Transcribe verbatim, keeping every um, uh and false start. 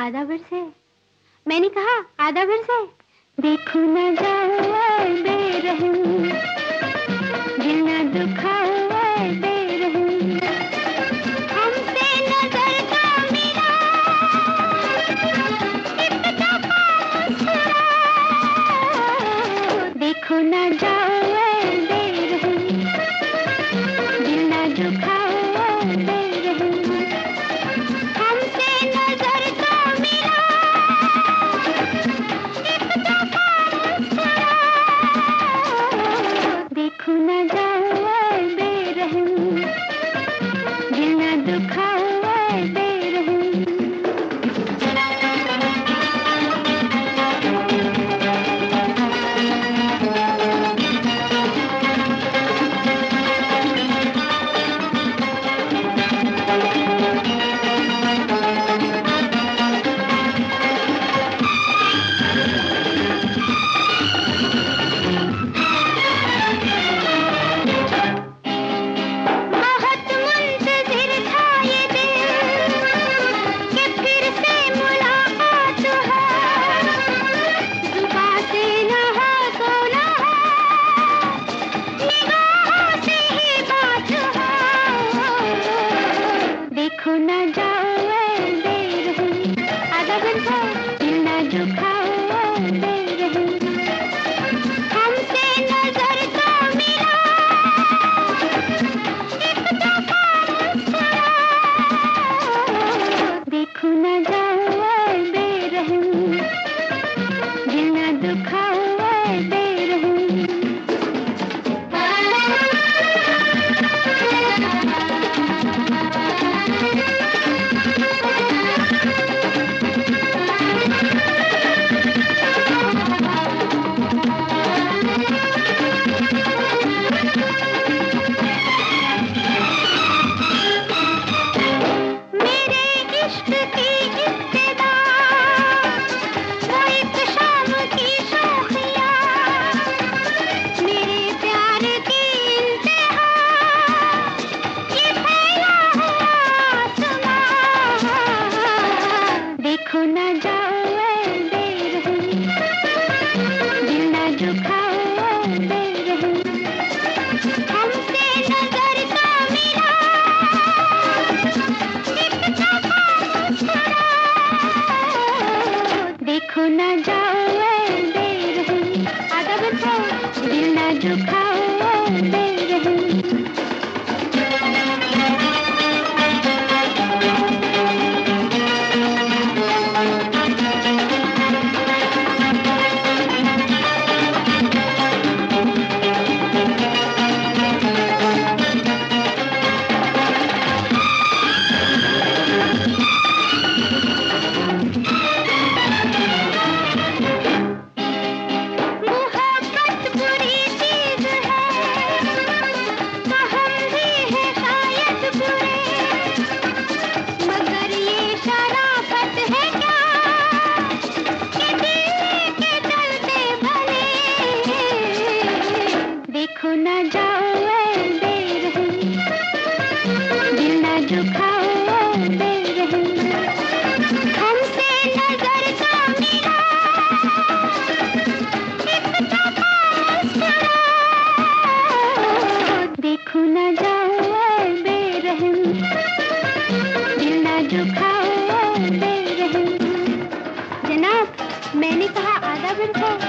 आधा फिर से। मैंने कहा आधा फिर से। देखो न जाओ बेरहम, दिल न दुखाओ बेरहम, हमसे नजर का मिला एक दफा मुस्कुराओ। देखो न जाओ बेरहम, दिल न दुखाओ बेरहम, हमसे नजर का मिला एक दफा मुस्कुराओ। देखो न जाओ बेरहम, दिल न दुखाओ बेरहम। देखो न जाओ बेरहम, आधा घंटा दिल न दुखाओ बेरहम, हमसे नजर का मिला एक दफा मुस्कुराओ। देखो न जाओ बेरहम, दिल न दुखाओ बेरहम। देखो न जाओ बेरहम, दिल न दुखाओ बेरहम, हमसे नजर का मिला एक दफा मुस्कुराओ। देखो न जाओ बेरहम, आधा घंटा दिल न दुखाओ बेरहम। देखो न जाओ बेरहम, दिल न दुखाओ बेरहम, हमसे नजर का मिला एक दफा मुस्कुराओ। देखो न जाओ बेरहम, दिल न दुखाओ बेरहम। जनाब, मैंने कहा आधा घंटा।